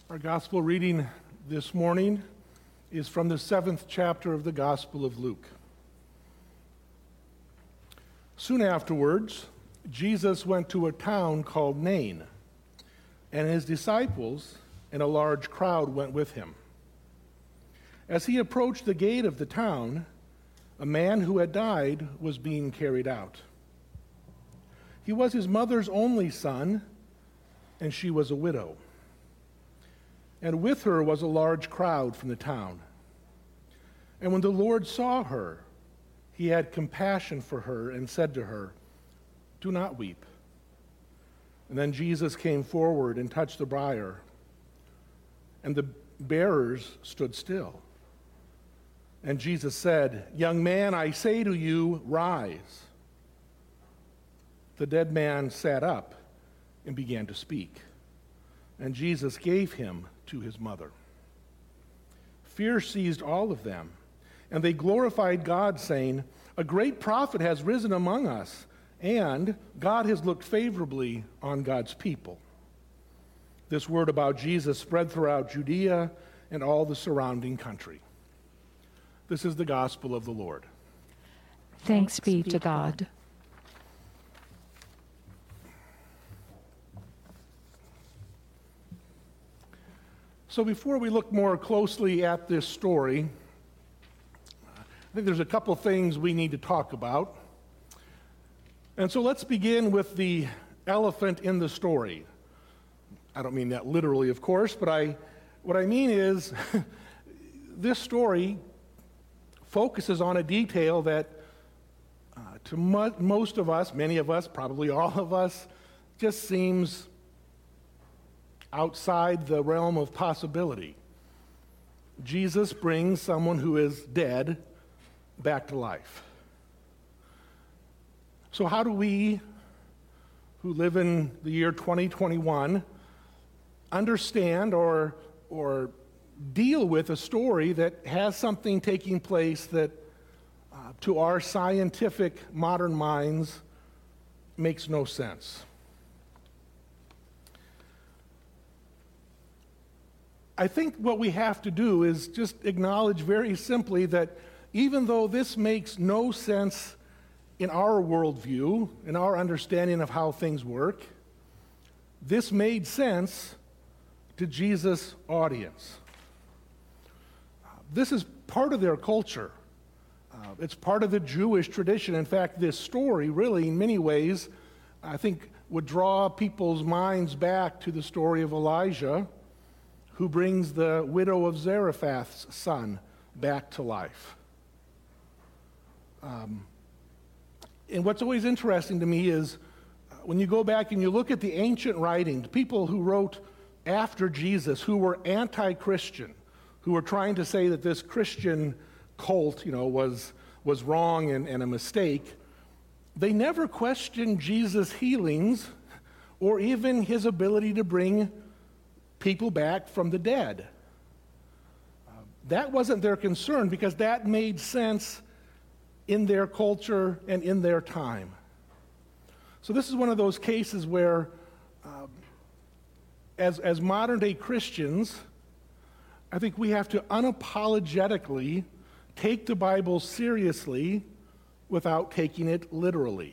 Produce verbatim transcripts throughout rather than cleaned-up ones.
Our gospel reading this morning is from the seventh chapter of the Gospel of Luke. Soon afterwards, Jesus went to a town called Nain, and his disciples and a large crowd went with him. As he approached the gate of the town, a man who had died was being carried out. He was his mother's only son, and she was a widow. And with her was a large crowd from the town. And when the Lord saw her, he had compassion for her and said to her, "Do not weep." And then Jesus came forward and touched the bier, and the bearers stood still. And Jesus said, "Young man, I say to you, rise." The dead man sat up and began to speak, and Jesus gave him to his mother. Fear seized all of them, and they glorified God, saying, "A great prophet has risen among us, and God has looked favorably on God's people." This word about Jesus spread throughout Judea and all the surrounding country. This is the gospel of the Lord. Thanks be to God. So before we look more closely at this story, I think there's a couple things we need to talk about. And so let's begin with the elephant in the story. I don't mean that literally, of course, but I, what I mean is this story focuses on a detail that uh, to mo- most of us, many of us, probably all of us, just seems outside the realm of possibility. Jesus brings someone who is dead back to life. So how do we, who live in the year twenty twenty-one, understand or, or deal with a story that has something taking place that, uh, to our scientific modern minds, makes no sense? I think what we have to do is just acknowledge very simply that even though this makes no sense in our worldview, in our understanding of how things work, this made sense to Jesus' audience. This is part of their culture. Uh, it's part of the Jewish tradition. In fact, this story really, in many ways, I think would draw people's minds back to the story of Elijah, who brings the widow of Zarephath's son back to life. Um, and what's always interesting to me is uh, when you go back and you look at the ancient writings, people who wrote after Jesus, who were anti-Christian, who were trying to say that this Christian cult, you know, was, was wrong and, and a mistake, they never questioned Jesus' healings or even his ability to bring people back from the dead. Uh, that wasn't their concern because that made sense in their culture and in their time. So this is one of those cases where, uh, as, as modern-day Christians, I think we have to unapologetically take the Bible seriously without taking it literally.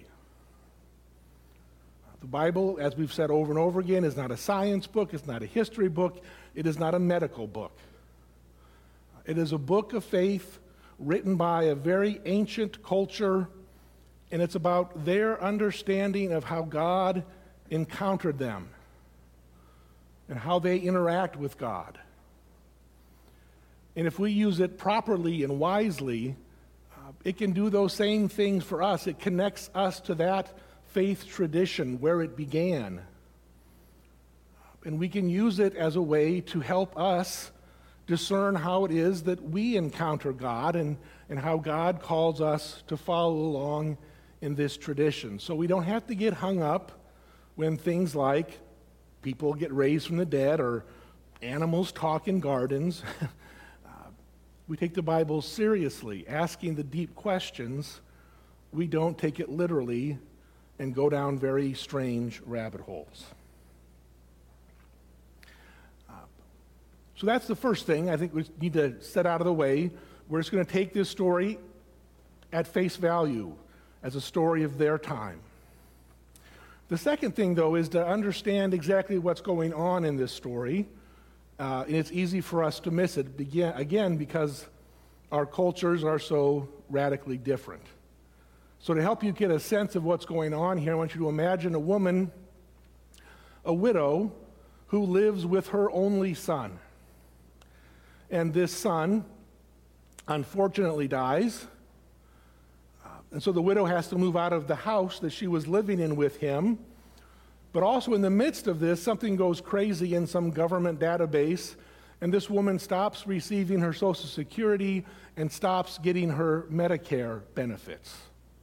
The Bible, as we've said over and over again, is not a science book, it's not a history book, it is not a medical book. It is a book of faith written by a very ancient culture, and it's about their understanding of how God encountered them and how they interact with God. And if we use it properly and wisely, uh, it can do those same things for us. It connects us to that faith tradition where it began. And we can use it as a way to help us discern how it is that we encounter God and, and how God calls us to follow along in this tradition. So we don't have to get hung up when things like people get raised from the dead or animals talk in gardens. uh, we take the Bible seriously, asking the deep questions. We don't take it literally and go down very strange rabbit holes. Uh, So that's the first thing I think we need to set out of the way. We're just going to take this story at face value as a story of their time. The second thing, though, is to understand exactly what's going on in this story. Uh, and it's easy for us to miss it, begin, again, because our cultures are so radically different. So to help you get a sense of what's going on here, I want you to imagine a woman, a widow, who lives with her only son. And this son, unfortunately, dies. Uh, and so the widow has to move out of the house that she was living in with him. But also in the midst of this, something goes crazy in some government database, and this woman stops receiving her Social Security and stops getting her Medicare benefits.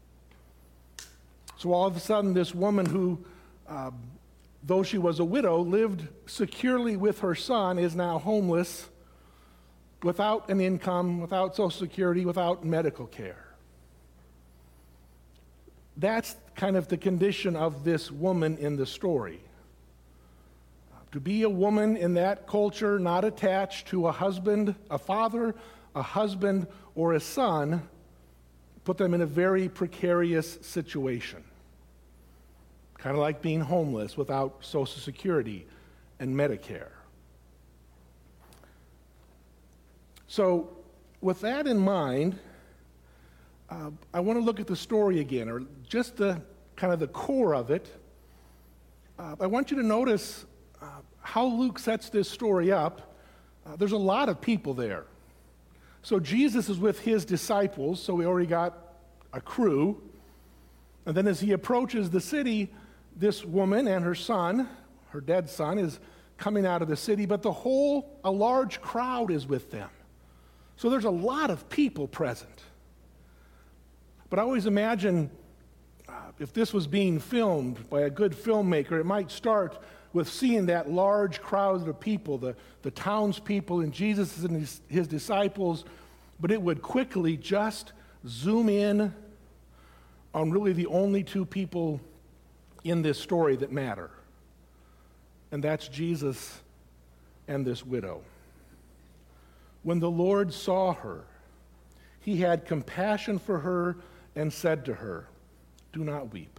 So all of a sudden, this woman who, uh, though she was a widow, lived securely with her son, is now homeless, without an income, without Social Security, without medical care. That's kind of the condition of this woman in the story. To be a woman in that culture, not attached to a husband, a father, a husband, or a son, put them in a very precarious situation. Kind of like being homeless without Social Security and Medicare. So, with that in mind, uh, I want to look at the story again, or just the kind of the core of it. Uh, I want you to notice uh, how Luke sets this story up. Uh, there's a lot of people there. So Jesus is with his disciples, so we already got a crew. And then as he approaches the city, this woman and her son, her dead son, is coming out of the city, but the whole, a large crowd is with them. So there's a lot of people present. But I always imagine uh, if this was being filmed by a good filmmaker, it might start with seeing that large crowd of people, the, the townspeople and Jesus and his, his disciples, but it would quickly just zoom in on really the only two people in this story that matter. And that's Jesus and this widow. When the Lord saw her, he had compassion for her and said to her, "Do not weep."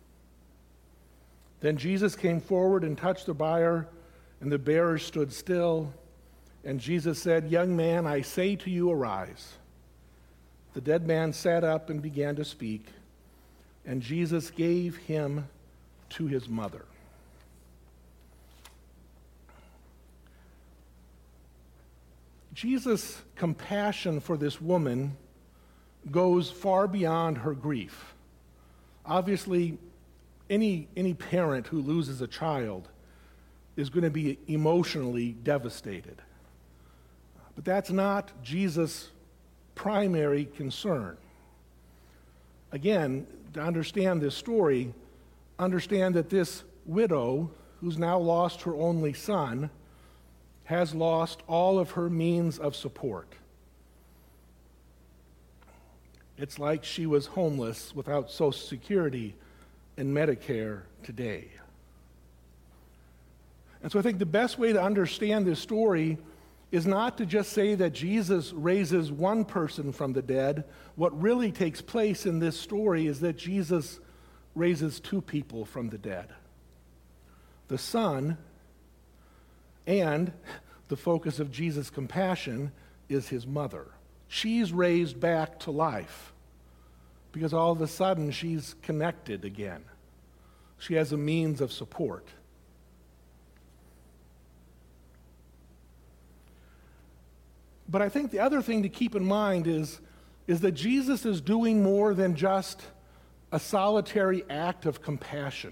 Then Jesus came forward and touched the bier, and the bearers stood still. And Jesus said, "Young man, I say to you, arise." The dead man sat up and began to speak, and Jesus gave him to his mother. Jesus' compassion for this woman goes far beyond her grief. Obviously, any, any parent who loses a child is going to be emotionally devastated. But that's not Jesus' primary concern. Again, to understand this story, understand that this widow, who's now lost her only son, has lost all of her means of support. It's like she was homeless without Social Security and Medicare today. And so I think the best way to understand this story is not to just say that Jesus raises one person from the dead. What really takes place in this story is that Jesus raises two people from the dead. The Son, and the focus of Jesus' compassion is his mother. She's raised back to life because all of a sudden she's connected again. She has a means of support. But I think the other thing to keep in mind is, is that Jesus is doing more than just a solitary act of compassion.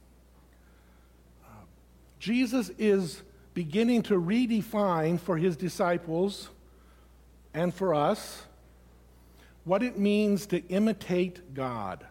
Uh, Jesus is beginning to redefine for his disciples and for us what it means to imitate God.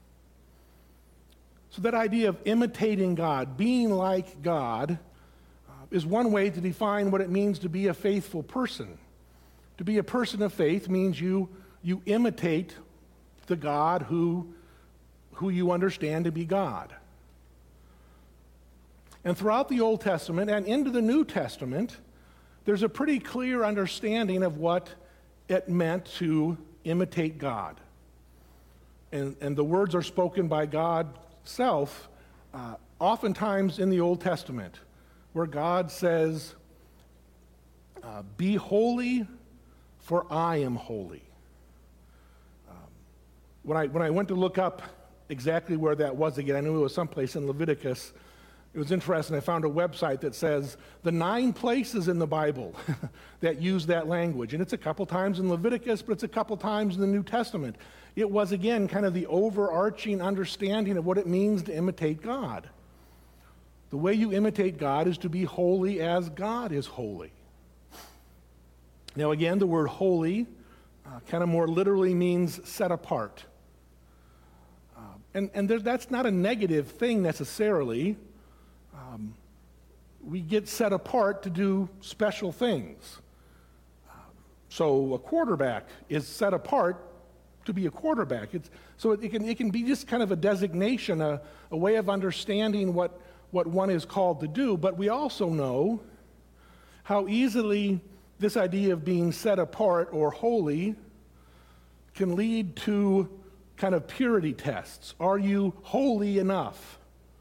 So that idea of imitating God, being like God, uh, is one way to define what it means to be a faithful person. To be a person of faith means you, you imitate the God who, who you understand to be God. And throughout the Old Testament and into the New Testament, there's a pretty clear understanding of what it meant to imitate God. And, and the words are spoken by God Himself, uh, oftentimes in the Old Testament, where God says, uh, be holy, for I am holy. Um, when I when I went to look up exactly where that was again, I knew it was someplace in Leviticus. It was interesting. I found a website that says the nine places in the Bible that use that language. And it's a couple times in Leviticus, but it's a couple times in the New Testament. It was, again, kind of the overarching understanding of what it means to imitate God. The way you imitate God is to be holy as God is holy. Now, again, the word holy uh, kind of more literally means set apart. Uh, and and there, that's not a negative thing necessarily. Um, we get set apart to do special things. Uh, so a quarterback is set apart to be a quarterback. It's, so it can, it can be just kind of a designation, a, a way of understanding what, what one is called to do. But we also know how easily this idea of being set apart or holy can lead to kind of purity tests. Are you holy enough?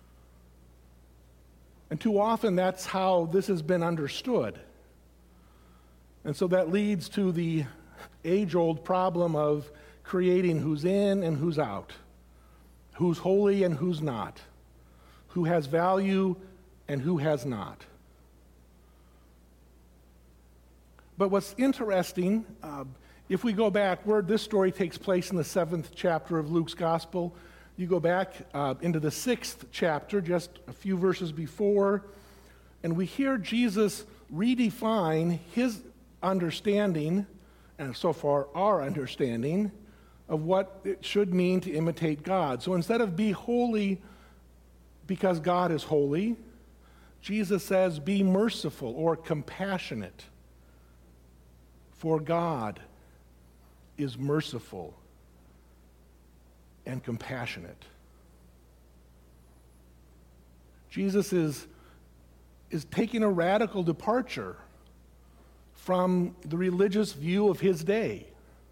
And too often that's how this has been understood. And so that leads to the age-old problem of creating who's in and who's out, who's holy and who's not, who has value and who has not. But what's interesting, uh, if we go back, where this story takes place in the seventh chapter of Luke's Gospel, you go back uh, into the sixth chapter, just a few verses before, and we hear Jesus redefine his understanding, and so far our understanding, of what it should mean to imitate God. So instead of be holy because God is holy, Jesus says be merciful or compassionate, for God is merciful and compassionate. Jesus is, is taking a radical departure from the religious view of his day.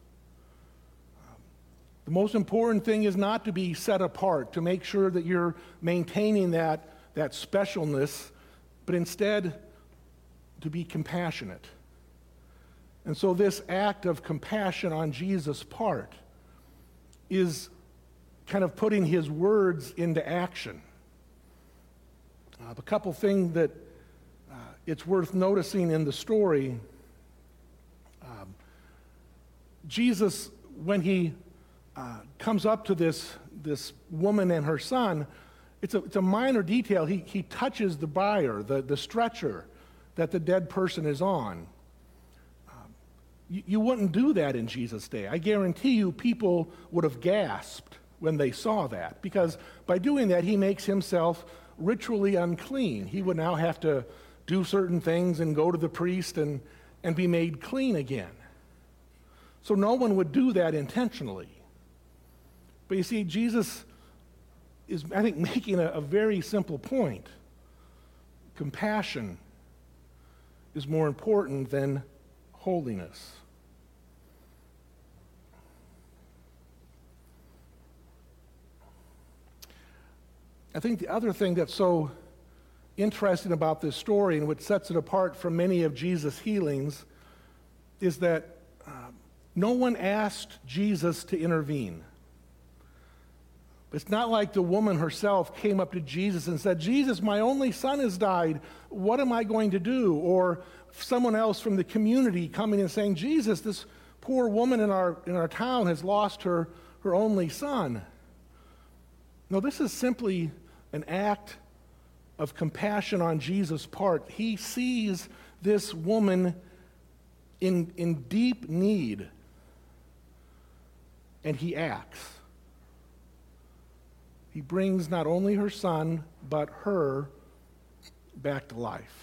The most important thing is not to be set apart, to make sure that you're maintaining that, that specialness, but instead to be compassionate. And so this act of compassion on Jesus' part is kind of putting his words into action. Uh, a couple things that uh, it's worth noticing in the story. Um, Jesus, when he uh, comes up to this, this woman and her son, it's a, it's a minor detail. He, he touches the bier, the, the stretcher that the dead person is on. Um, you, you wouldn't do that in Jesus' day. I guarantee you people would have gasped when they saw that, because by doing that, he makes himself ritually unclean. He would now have to do certain things and go to the priest and, and be made clean again. So no one would do that intentionally. But you see, Jesus is, I think, making a, a very simple point. Compassion is more important than holiness. I think the other thing that's so interesting about this story and what sets it apart from many of Jesus' healings is that uh, no one asked Jesus to intervene. It's not like the woman herself came up to Jesus and said, Jesus, my only son has died. What am I going to do? Or someone else from the community coming and saying, Jesus, this poor woman in our, in our town has lost her, her only son. No, this is simply an act of compassion on Jesus' part. He sees this woman in, in deep need, and he acts. He brings not only her son, but her back to life.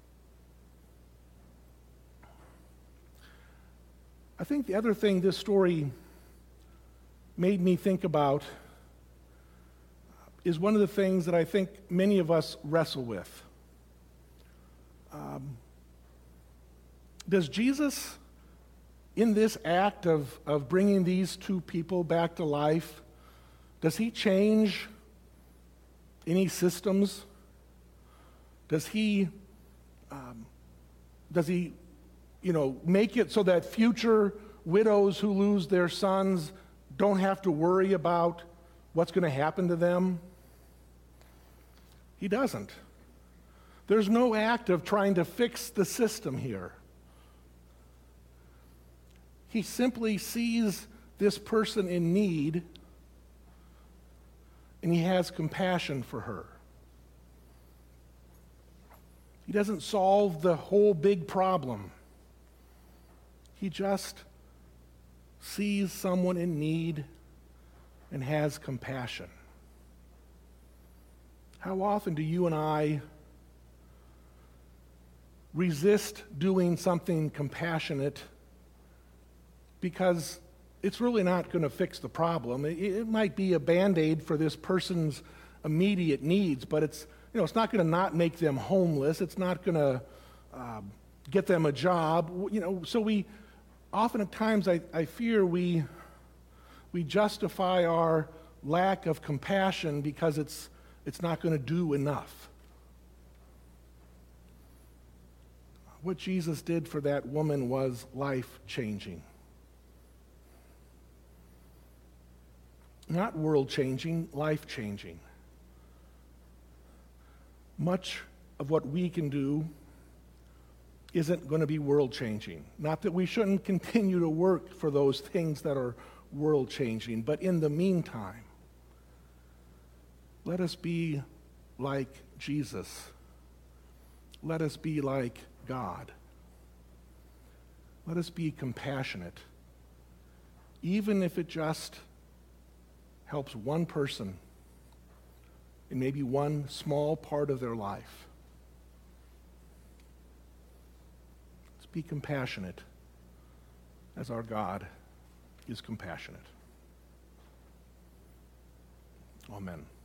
I think the other thing this story made me think about is one of the things that I think many of us wrestle with. Um, Does Jesus, in this act of, of bringing these two people back to life, does he change any systems? Does he, um, does he, you know, make it so that future widows who lose their sons don't have to worry about what's going to happen to them? He doesn't. There's no act of trying to fix the system here. He simply sees this person in need, and he has compassion for her. He doesn't solve the whole big problem. He just sees someone in need and has compassion. How often do you and I resist doing something compassionate because it's really not going to fix the problem? It, it might be a Band-Aid for this person's immediate needs, but it's, you know, it's not going to not make them homeless. It's not going to uh, get them a job. You know, so we often at times I, I fear we we justify our lack of compassion because it's it's not going to do enough. What Jesus did for that woman was life-changing. Not world-changing, life-changing. Much of what we can do isn't going to be world-changing. Not that we shouldn't continue to work for those things that are world-changing, but in the meantime, let us be like Jesus. Let us be like God. Let us be compassionate, even if it just helps one person in maybe one small part of their life. Let's be compassionate as our God is compassionate. Amen.